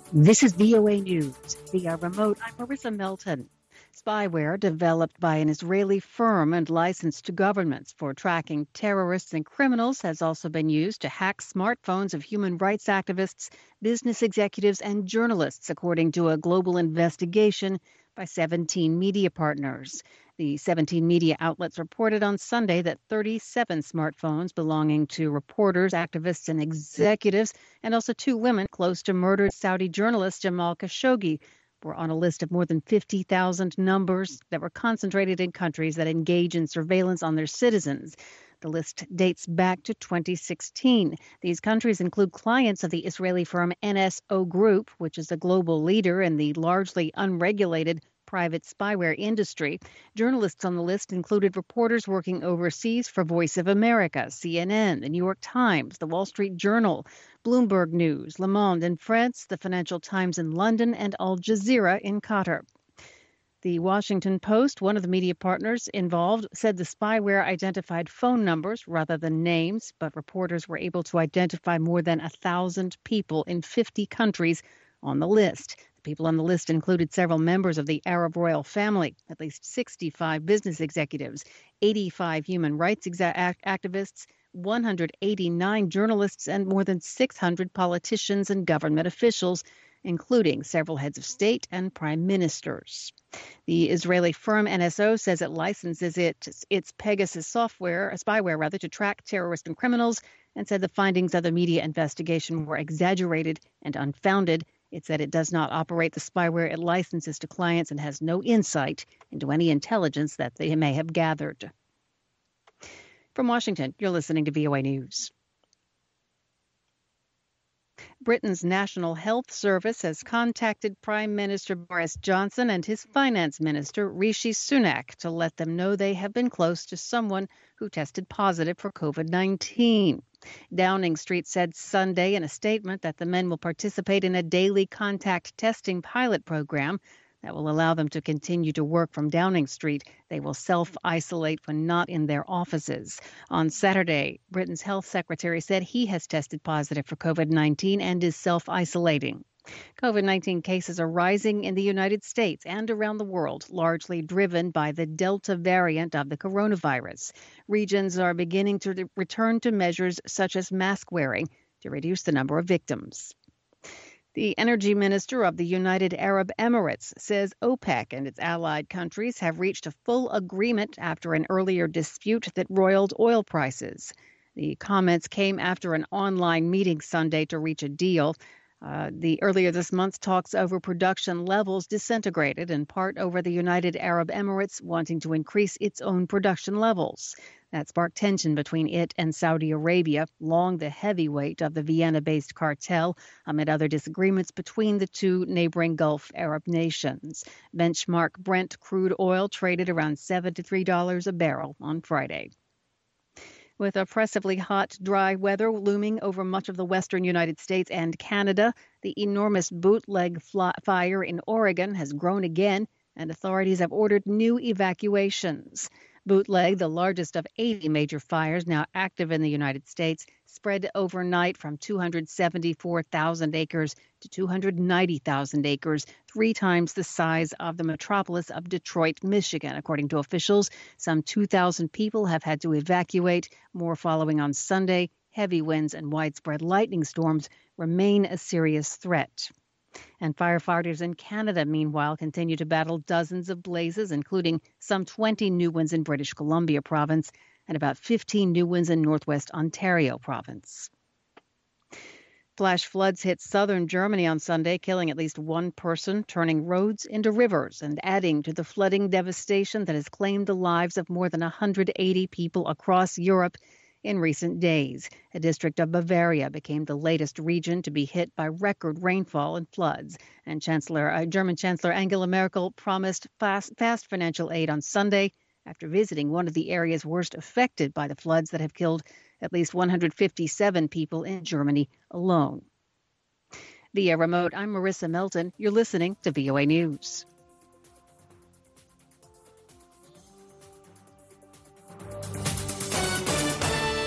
This is VOA News via remote. I'm Marissa Melton. Spyware developed by an Israeli firm and licensed to governments for tracking terrorists and criminals has also been used to hack smartphones of human rights activists, business executives, and journalists, according to a global investigation by 17 media partners. The 17 media outlets reported on Sunday that 37 smartphones belonging to reporters, activists, and executives, and also 2 women close to murdered Saudi journalist Jamal Khashoggi, were on a list of more than 50,000 numbers that were concentrated in countries that engage in surveillance on their citizens. The list dates back to 2016. These countries include clients of the Israeli firm NSO Group, which is a global leader in the largely unregulated private spyware industry. Journalists on the list included reporters working overseas for Voice of America, CNN, the New York Times, the Wall Street Journal, Bloomberg News, Le Monde in France, the Financial Times in London, and Al Jazeera in Qatar. The Washington Post, one of the media partners involved, said the spyware identified phone numbers rather than names, but reporters were able to identify more than 1,000 people in 50 countries on the list. The people on the list included several members of the Arab royal family, at least 65 business executives, 85 human rights activists, 189 journalists, and more than 600 politicians and government officials, including several heads of state and prime ministers. The Israeli firm NSO says it licenses its Pegasus spyware to track terrorists and criminals, and said the findings of the media investigation were exaggerated and unfounded. It said it does not operate the spyware it licenses to clients and has no insight into any intelligence that they may have gathered. From Washington, you're listening to VOA News. Britain's National Health Service has contacted Prime Minister Boris Johnson and his Finance Minister Rishi Sunak to let them know they have been close to someone who tested positive for COVID-19. Downing Street said Sunday in a statement that the men will participate in a daily contact testing pilot program that will allow them to continue to work from Downing Street. They will self-isolate when not in their offices. On Saturday, Britain's health secretary said he has tested positive for COVID-19 and is self-isolating. COVID-19 cases are rising in the United States and around the world, largely driven by the Delta variant of the coronavirus. Regions are beginning to return to measures such as mask wearing to reduce the number of victims. The energy minister of the United Arab Emirates says OPEC and its allied countries have reached a full agreement after an earlier dispute that roiled oil prices. The comments came after an online meeting Sunday to reach a deal. Earlier this month, talks over production levels disintegrated, in part over the United Arab Emirates wanting to increase its own production levels. That sparked tension between it and Saudi Arabia, long the heavyweight of the Vienna-based cartel, amid other disagreements between the two neighboring Gulf Arab nations. Benchmark Brent crude oil traded around $73 a barrel on Friday. With oppressively hot, dry weather looming over much of the western United States and Canada, the enormous bootleg fire in Oregon has grown again, and authorities have ordered new evacuations. Bootleg, the largest of 80 major fires now active in the United States, spread overnight from 274,000 acres to 290,000 acres, 3 times the size of the metropolis of Detroit, Michigan, according to officials. Some 2,000 people have had to evacuate, more following on Sunday. Heavy winds and widespread lightning storms remain a serious threat. And firefighters in Canada, meanwhile, continue to battle dozens of blazes, including some 20 new ones in British Columbia province and about 15 new ones in Northwest Ontario province. Flash floods hit southern Germany on Sunday, killing at least 1 person, turning roads into rivers, and adding to the flooding devastation that has claimed the lives of more than 180 people across Europe in recent days. A district of Bavaria became the latest region to be hit by record rainfall and floods. And German Chancellor Angela Merkel promised fast financial aid on Sunday after visiting one of the areas worst affected by the floods that have killed at least 157 people in Germany alone. Via remote, I'm Marissa Melton. You're listening to VOA News.